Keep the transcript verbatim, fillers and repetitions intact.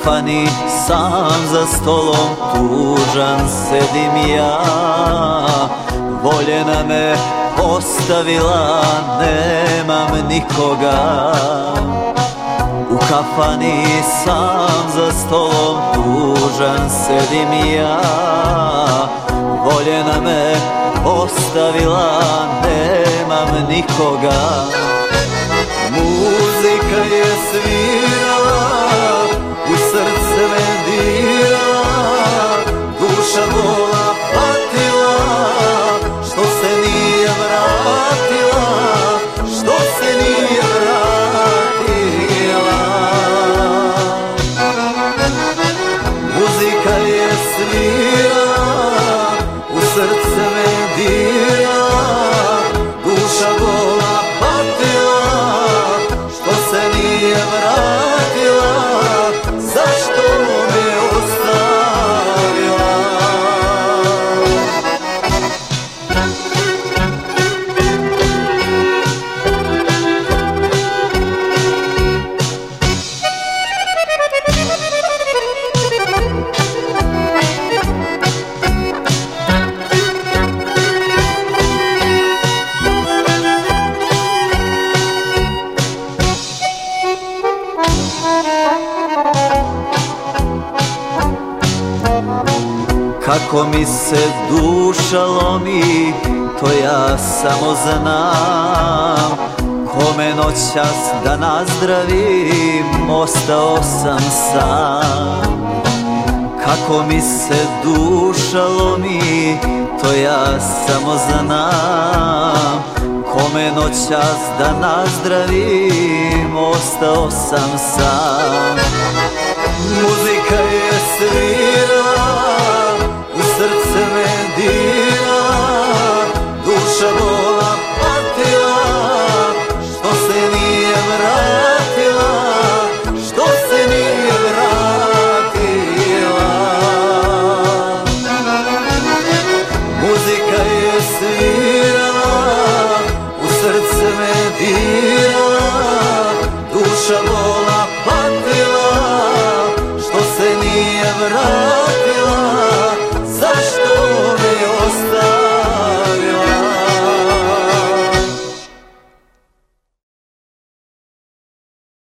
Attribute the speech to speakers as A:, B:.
A: kafani sam za stolom tužan sedim ja. Voljena me ostavila, nemam nikoga. U kafani sam za stolom tužan sedim ja. Voljena me ostavila, nemam nikoga. Muzika je svirala, u srce me dirala, duša bola patila, što se nije vratila, što se nije vratila. Muzika je svirala, u srce me dirala, duša bola patila, što se nije vratila, zašto me ostavila. Kako mi se duša lomi, to ja samo znam. Kome noćas da nazdravim, ostao sam sam. Kako mi se duša lomi, to ja samo znam. Kome noćas da nazdravim, ostao sam sam. Muzika je svi